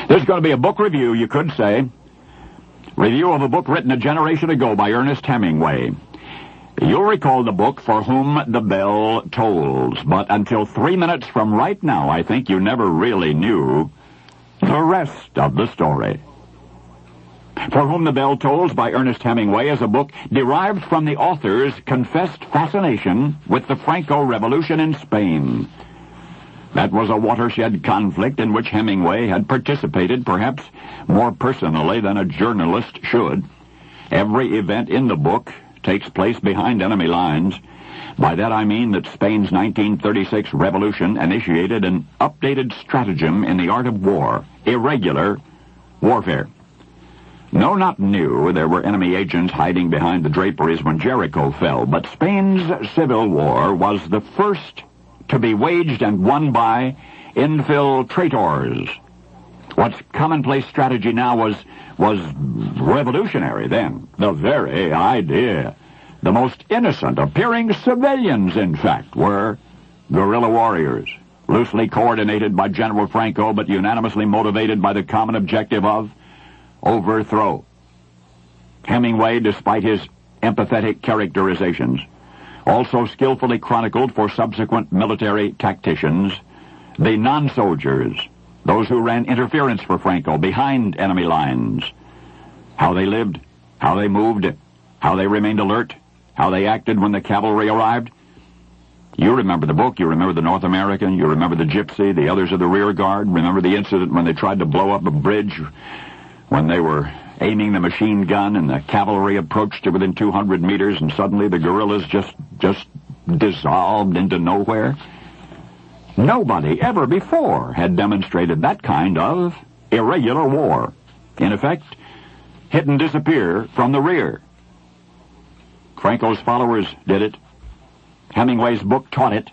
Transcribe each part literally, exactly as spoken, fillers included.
There's going to be a book review, you could say. Review of a book written a generation ago by Ernest Hemingway. You'll recall the book For Whom the Bell Tolls, but until three minutes from right now, I think you never really knew the rest of the story. For Whom the Bell Tolls by Ernest Hemingway is a book derived from the author's confessed fascination with the Franco Revolution in Spain. That was a watershed conflict in which Hemingway had participated, perhaps more personally than a journalist should. Every event in the book takes place behind enemy lines. By that I mean that Spain's nineteen thirty-six revolution initiated an updated stratagem in the art of war, irregular warfare. No, not new. There were enemy agents hiding behind the draperies when Jericho fell, but Spain's civil war was the first to be waged and won by infiltrators. What's commonplace strategy now was was revolutionary then. The very idea. The most innocent appearing civilians, in fact, were guerrilla warriors, loosely coordinated by General Franco, but unanimously motivated by the common objective of overthrow. Hemingway, despite his empathetic characterizations, also skillfully chronicled for subsequent military tacticians the non-soldiers, those who ran interference for Franco behind enemy lines, how they lived, how they moved, how they remained alert, how they acted when the cavalry arrived. You remember the book, you remember the North American, you remember the Gypsy, the others of the rear guard, remember the incident when they tried to blow up a bridge, when they were aiming the machine gun and the cavalry approached to within two hundred meters and suddenly the guerrillas just, just dissolved into nowhere. Nobody ever before had demonstrated that kind of irregular war. In effect, hit and disappear from the rear. Franco's followers did it. Hemingway's book taught it.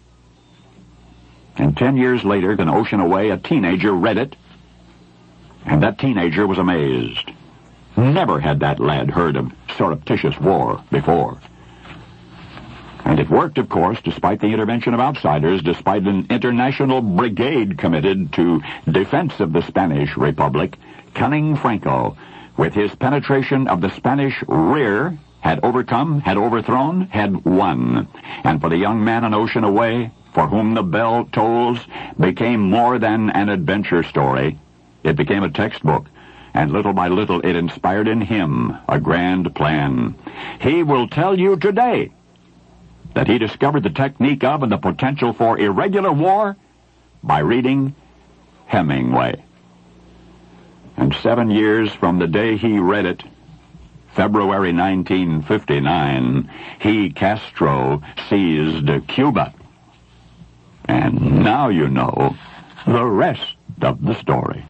And ten years later, an ocean away, a teenager read it. And that teenager was amazed. Never had that lad heard of surreptitious war before. And it worked, of course, despite the intervention of outsiders, despite an international brigade committed to defense of the Spanish Republic. Cunning Franco, with his penetration of the Spanish rear, had overcome, had overthrown, had won. And for the young man an ocean away, For Whom the Bell Tolls, became more than an adventure story. It became a textbook, and little by little it inspired in him a grand plan. He will tell you today that he discovered the technique of and the potential for irregular war by reading Hemingway. And seven years from the day he read it, February nineteen fifty-nine, he, Castro, seized Cuba. And now you know the rest of the story.